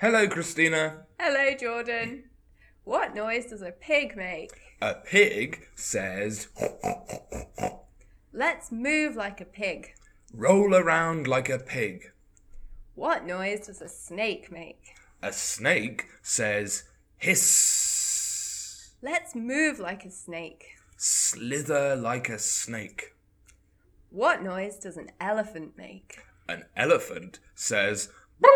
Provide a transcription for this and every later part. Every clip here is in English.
Hello, Christina. Hello, Jordan. What noise does a pig make? A pig says, Let's move like a pig. roll around like a pig. What noise does a snake make? A snake says, hiss. Let's move like a snake. Slither like a snake. What noise does an elephant make? An elephant says,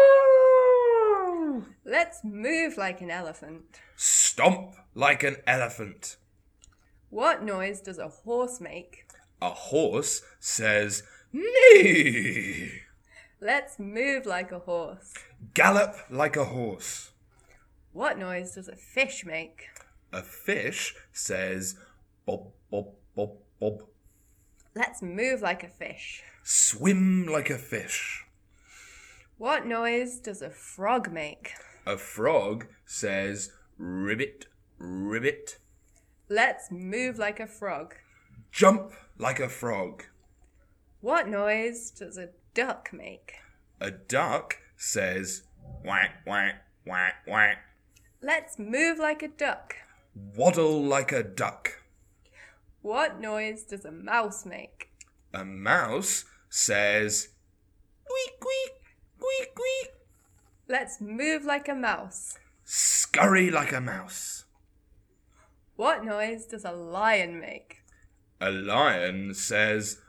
boo. Let's move like an elephant. Stomp like an elephant. What noise does a horse make? A horse says, neigh. Let's move like a horse. Gallop like a horse. What noise does a fish make? A fish says, bob, bob, bob, bob. Let's move like a fish. Swim like a fish. What noise does a frog make? A frog says, ribbit, ribbit. Let's move like a frog. Jump like a frog. What noise does a duck make? A duck says, whack, whack, whack, whack. Let's move like a duck. Waddle like a duck. What noise does a mouse make? A mouse says, squeak, squeak, squeak, squeak. Let's move like a mouse. Scurry like a mouse. What noise does a lion make? A lion says,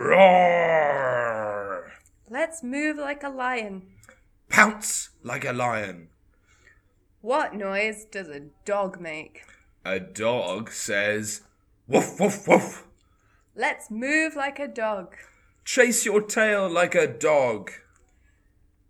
roar. Let's move like a lion. Pounce like a lion. What noise does a dog make? A dog says, woof, woof, woof. Let's move like a dog. Chase your tail like a dog.